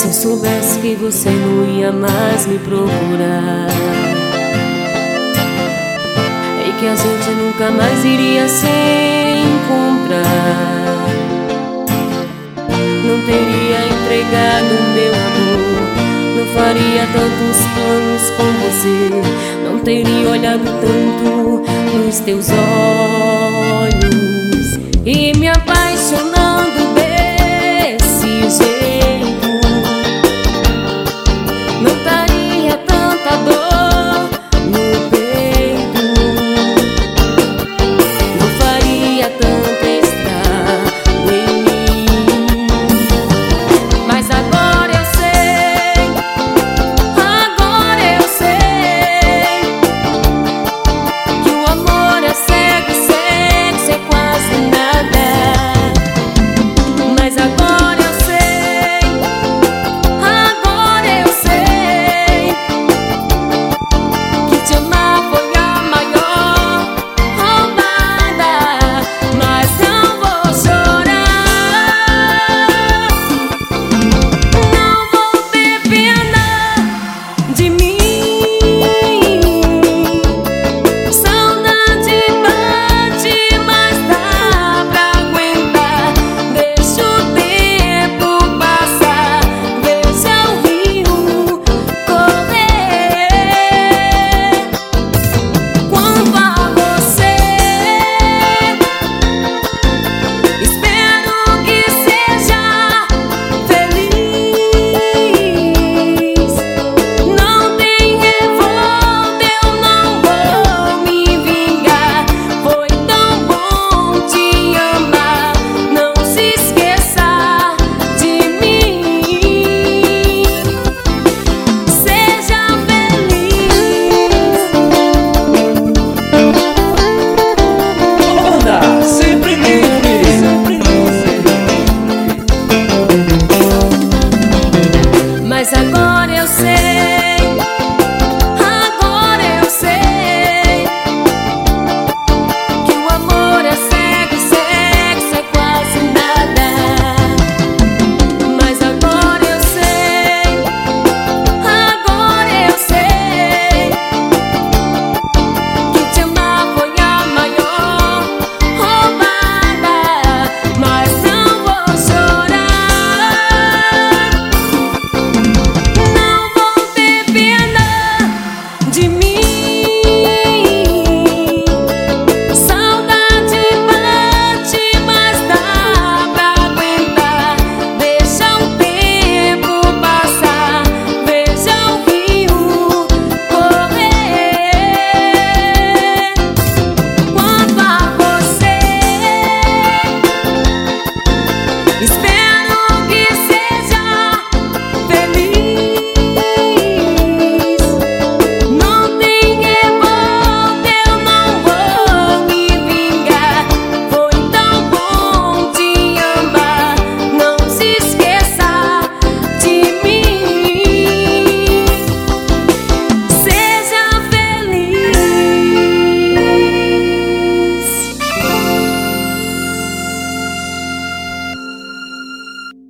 Se eu soubesse que você não ia mais me procurar e que a gente nunca mais iria se encontrar, não teria entregado meu amor, não faria tantos planos com você, não teria olhado tanto nos teus olhos e me